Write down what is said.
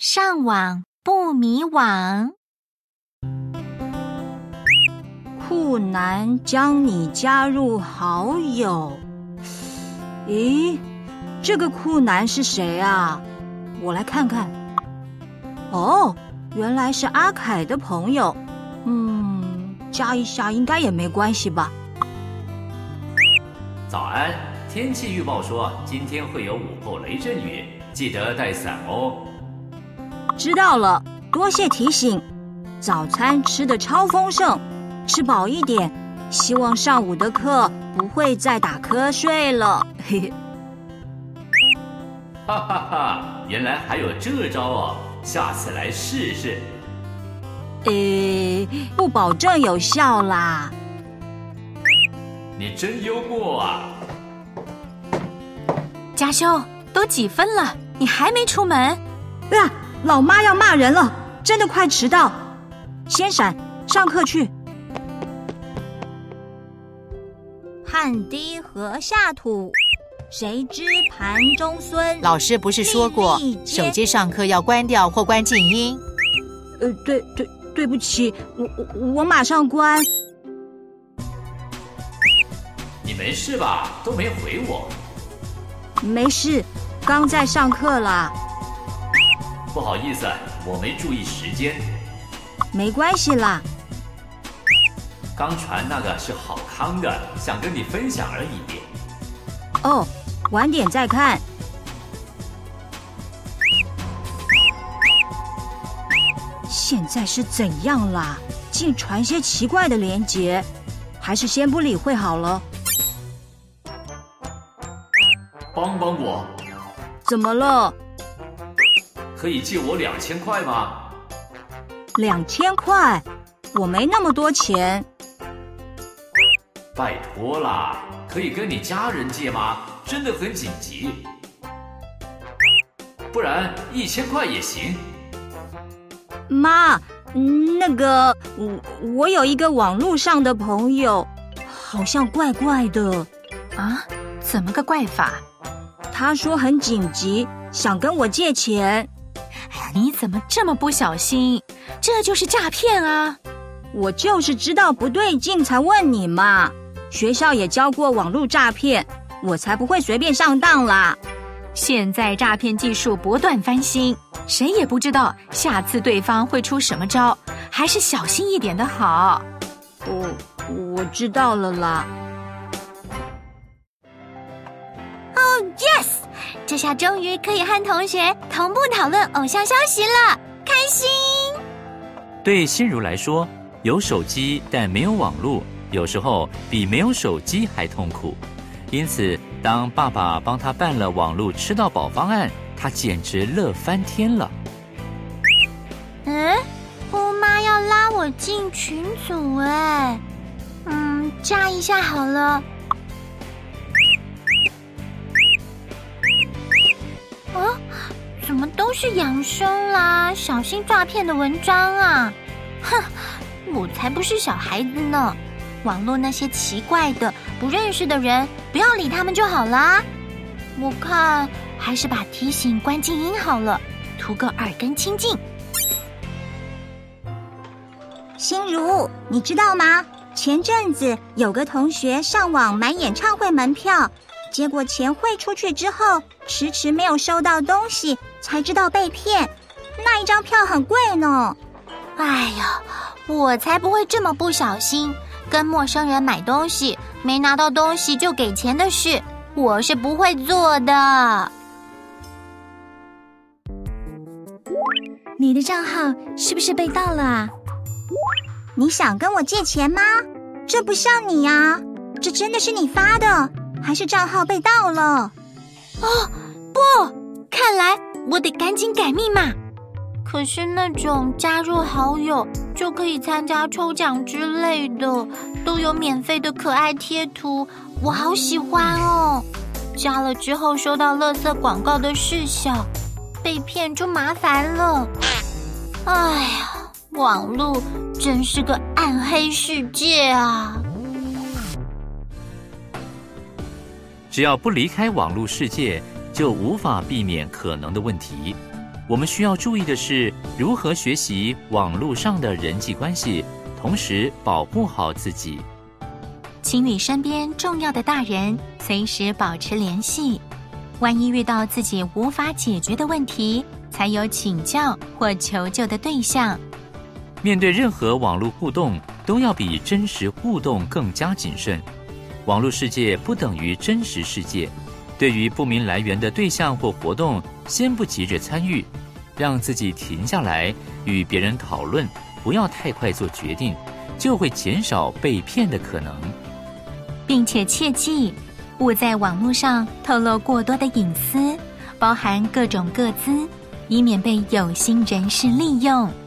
上网不迷惘。 酷男将你加入好友。咦，这个酷男是谁啊？我来看看。哦，原来是阿凯的朋友。加一下应该也没关系吧。 早安，天气预报说今天会有午后雷阵雨，记得带伞哦。 知道了，多谢提醒。早餐吃得超丰盛，吃饱一点，希望上午的课不会再打瞌睡了。嘿嘿。 哈哈哈，原来还有这招哦，下次来试试。 不保证有效啦。 你真幽默啊！ 嘉修，都几分了，你还没出门？ 啊，老妈要骂人了，真的快迟到。先闪，上课去。汗滴禾下土，谁知盘中飧。 老师不是说过，手机上课要关掉或关静音？ 对不起，我马上关。 你没事吧？都没回我。 没事，刚在上课啦。 不好意思，我没注意时间。 没关系啦。 刚传那个是好康的，想跟你分享而已。 哦，晚点再看。现在是怎样啦？竟传些奇怪的连结，还是先不理会好了。 帮帮我！ 怎么了？ 可以借我2000块吗 ？2000块？我没那么多钱。 拜托啦，可以跟你家人借吗？真的很紧急。不然1000块也行。 妈，那个，我有一个网络上的朋友，好像怪怪的。 啊？怎么个怪法？ 他说很紧急，想跟我借钱。 哎呀，你怎么这么不小心？这就是诈骗啊！ 我就是知道不对劲才问你嘛。学校也教过网络诈骗，我才不会随便上当啦。 现在诈骗技术不断翻新，谁也不知道下次对方会出什么招，还是小心一点的好。 我知道了啦。 Yes！ 这下终于可以和同学同步讨论偶像消息了，开心！ 对心如来说，有手机但没有网络，有时候比没有手机还痛苦。因此，当爸爸帮他办了网络吃到饱方案，他简直乐翻天了。 姑妈要拉我进群组哎，加一下好了。怎么都是养生啦、小心诈骗的文章啊？哼，我才不是小孩子呢！网络那些奇怪的、不认识的人，不要理他们就好啦。我看还是把提醒关静音好了，图个耳根清净。 心如，你知道吗？前阵子有个同学上网买演唱会门票，结果钱汇出去之后，迟迟没有收到东西，才知道被骗。那一张票很贵呢。 哎呀，我才不会这么不小心，跟陌生人买东西，没拿到东西就给钱的事，我是不会做的。 你的账号是不是被盗了啊？你想跟我借钱吗？这不像你啊，这真的是你发的，还是账号被盗了？ 不，看来我得赶紧改密码。可是那种加入好友就可以参加抽奖之类的，都有免费的可爱贴图，我好喜欢哦。加了之后收到垃圾广告的事小，被骗就麻烦了。哎呀，网络真是个暗黑世界啊！ 只要不离开网络世界，就无法避免可能的问题。 我们需要注意的是如何学习网络上的人际关系，同时保护好自己。 请与身边重要的大人随时保持联系，万一遇到自己无法解决的问题，才有请教或求救的对象。 面对任何网络互动，都要比真实互动更加谨慎。网络世界不等于真实世界，对于不明来源的对象或活动，先不急着参与，让自己停下来与别人讨论，不要太快做决定，就会减少被骗的可能。 并且切记，勿在网络上透露过多的隐私，包含各种个资，以免被有心人士利用。